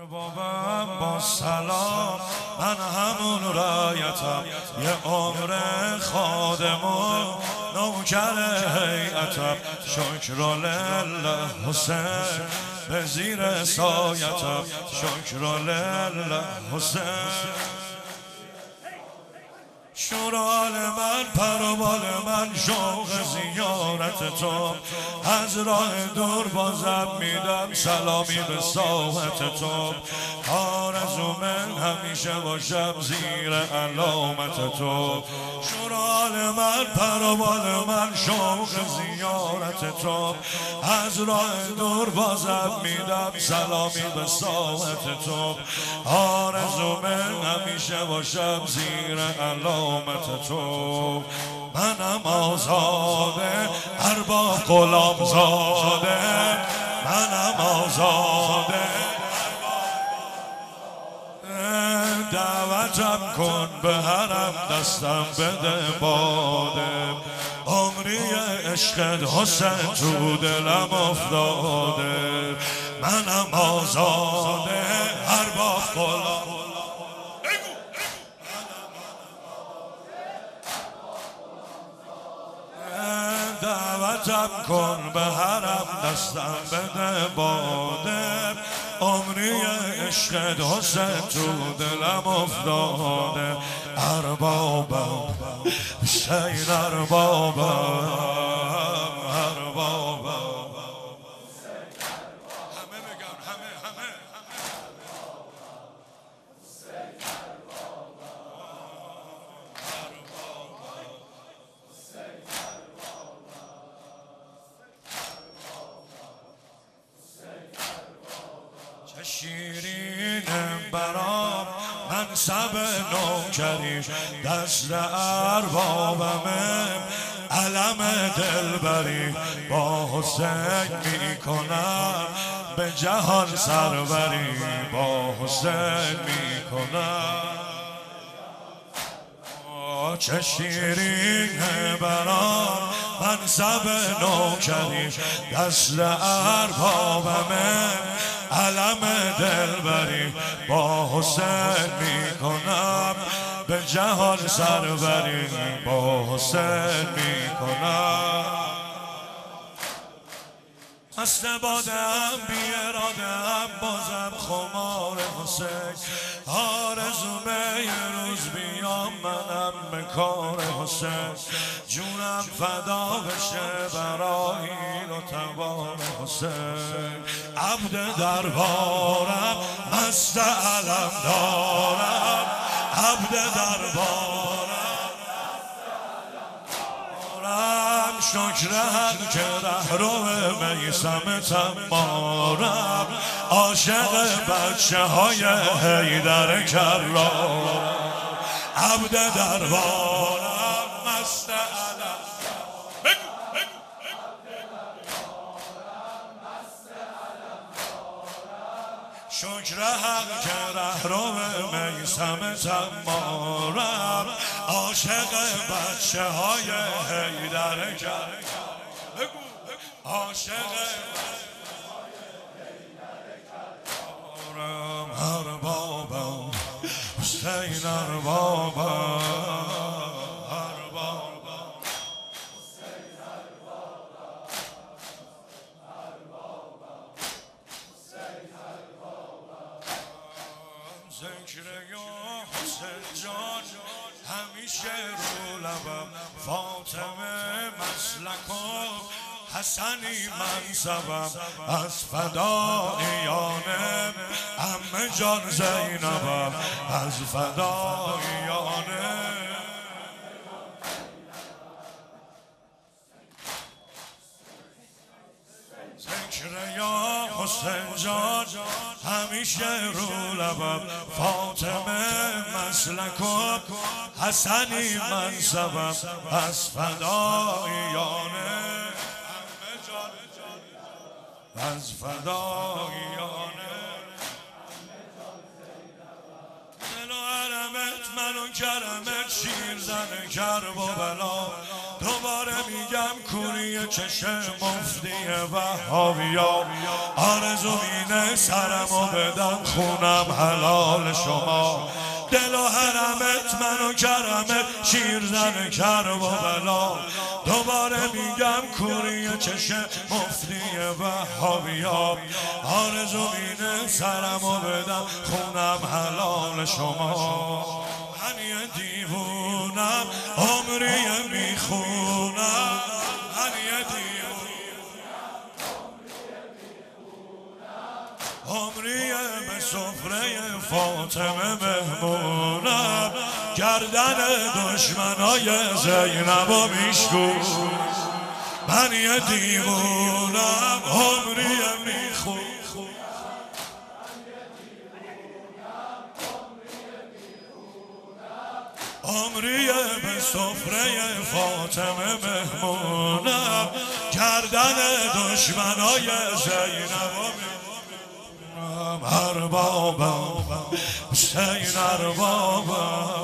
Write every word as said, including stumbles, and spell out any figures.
اربابم با سلام، من همون رایتم، یه عمر خادم و نوکر هیئتم. شکر لله حسین به زیر سایتم، شکر لله حسین. شورال من پروبال من شوق زیارت تو، از راه دور بازم میدم سلامی به ساحت تو. آرزو من همیشه باشم زیر علامت تو. شورال من پروبال من شوق زیارت تو، از راه دور بازم میدم سلامی به ساحت تو. آرزو من همیشه باشم زیر علامت تو. منم آزاده ارباب غلام زاده، منم آزاده. دعوتم کن به حرم دستم بده باده، عمری عشقت حسین تو دلم افتاده. منم آزاده ارباب غلام، دعوتم کن به حرم دستم بده باده، عمری عشقت حسین تو دلم افتاده. اربابم حسین اربابم، اربابم همه بگن همه همه چه شیرینم برام منصب نوکری، دست اربابمه علم دلبری. با حسین میکنم به جهان سروری، با حسین میکنم. چه شیرینه برام منصب نوکری، دست اربابمه علم دلبری. با حسین میکنم به جهان سروری، با حسین میکنم. مست بادم بی ارادم بازم خمار حسین، آرزومه یه روز بیام منم به کار حسین. جونم فدا بشه برای این و تبار حسین. عبد دربارم مست علم دارم، عبد دربارم شکر هم که رهرو میثم تمارم، عاشق بچه های حیدر کرار. عبد دربارم مست علم، شکر هم که رهرو میثم تمارم، عاشق بچه های حیدر کرار. عاشق اربابم حسین اربابم، اربابم حسین اربابم، اربابم حسین اربابم. ذکر یا حسین جان همیشه رو لبم، فاطمه مسلکم حسنی منصبم. از فدایانم عمه جان زینبم، از فدایانم. ذکر یا حسین جان همیشه رو لبم، فاطمه مسلکم حسنی منصبم. از فدایانم از فدایانه. دل و حرمت من و کرمت شیر زن کرب و بلا. دوباره میگم کوری چشم مفتی وهابیا، آرزو اینه سرمو بدم خونم حلال شما، دل و حرمت من و کرمت شیرزن کرب و بلا. دوباره میگم کوری چشم مفتی وهابیا، آرزو اینه سرمو بدم خونم حلال شما. من یه دیوونم عمری میخونم، من یه دیوونم عمری به سفره فاطمه مهمونم، گردن دشمنای زینب و میشکون. من یه دیوونم عمری میخونم، عمری به سفره فاطمه مهمونم، گردن دشمنای زینب و میشکونم. اربابم حسین اربابم،